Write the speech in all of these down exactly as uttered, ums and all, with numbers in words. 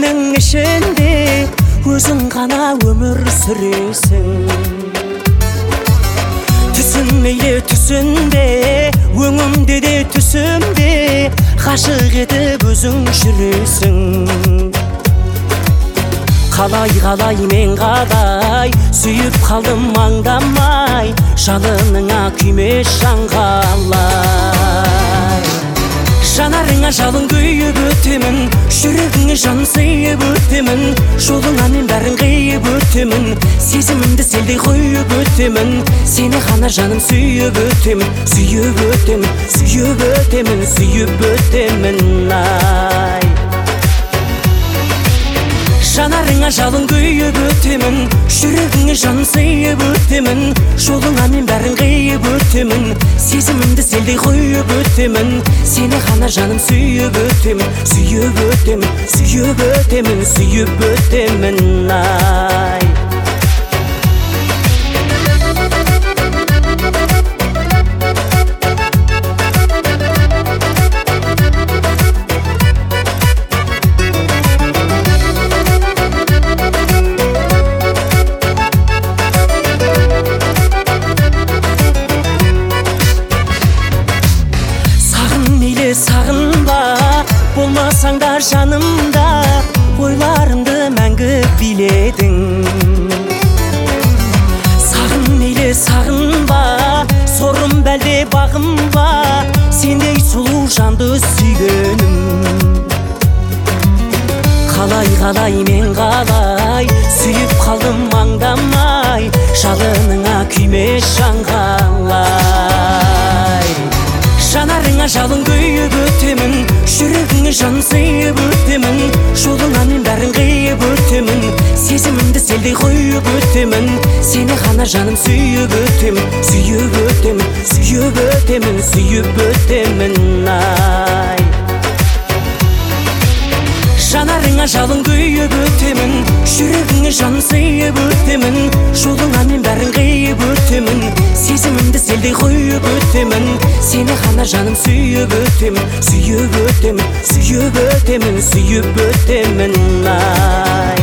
жүрегімнің ішінде өзің ғана өмір сүресің. Түсін мейлі түсінде, өңімде де түсімде, ғашық етіп өзің жүресің. Қалай қалай мен қалай сүйіп қалдым маңдамай, жалыныңа күймес жан қалай. Жанарыңа жалын күйіп өтемін, жүрегіңе жан сыйып өтемін, жолыңа мен бәрін қиып өтемін, сезімімді селдей қойып өтемін, сені ғана жаным сүйіп өтемін, сүйіп өтемін, сүйіп өтемін, сүйіп өтемін, ай. Жанарыңа жалын күйіп өтемін, жүрегіңе жан сыйып өтемін, жолыңа мен бәрін қиып өтемін, сезімімді селдей қойып өтемін, сені ғана жаным сүйіп өтемін, сүйіп өтемін, сүйіп өтемін, сүйіп өтемін, ай. Сағынба, болмасаң да жанымда, ойларымды мәңгі биледің. Сағын мейлі сағынба, сорым бәлде бағым ба, сендей сұлу жанды сүйгенім. Қалай қалай мен қалай сүйіп қалдым маңдамай, жалыныңа күймес жан қалай. Жанарыңа жалын күйіп өтемін, жүрегіңе жан сыйып өтемін, жолыңа мен бәрін қиып өтемін, сезімімді селдей қойып өтемін, сені ғана жаным сүйіп өтемін, сүйіп өтемін, сүйіп өтемін, сүйіп өтемін, ай. Жанарыңа жалын күйіп өтемін, жүрегіңе жан сыйып өтемін, жолыңа мен бәрін қиып өтемін, сезімімді селдей қойып өтемін, сені ғана жаным сүйіп өтемін, сүйіп өтемін, сүйіп өтемін, сүйіп өтемін, ай.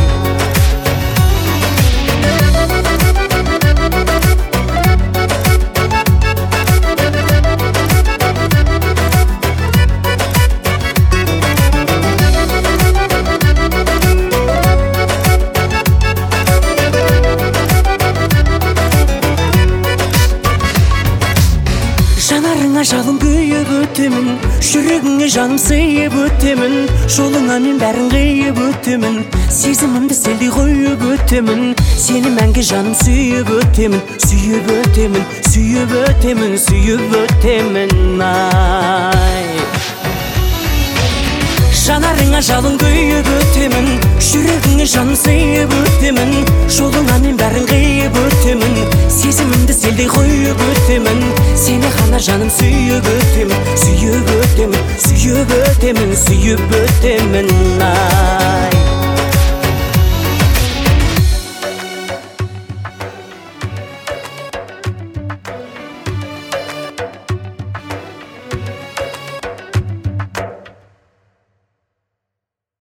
Жанарыңа жалын күйіп өтемін, жүрегіңе жаным сыйып өтемін, жолыңа мен бәрін қиып өтемін, сезімімді селдей қойып өтемін, сені мәңгі жаным сүйіп өтемін, сүйіп өтемін, сүйіп өтемін, сүйіп өтемін, ай. Жанарыңа жалын күйіп өтемін, жүрегіңе жан сыйып өтемін, жолыңа мен бәрін қиып өтемін, сезімімді селдей қойып өтемін, сені ғана жаным сүйіп өтемін, сүйіп өтемін, сүйіп өтемін, сүйіп өтемін, ай.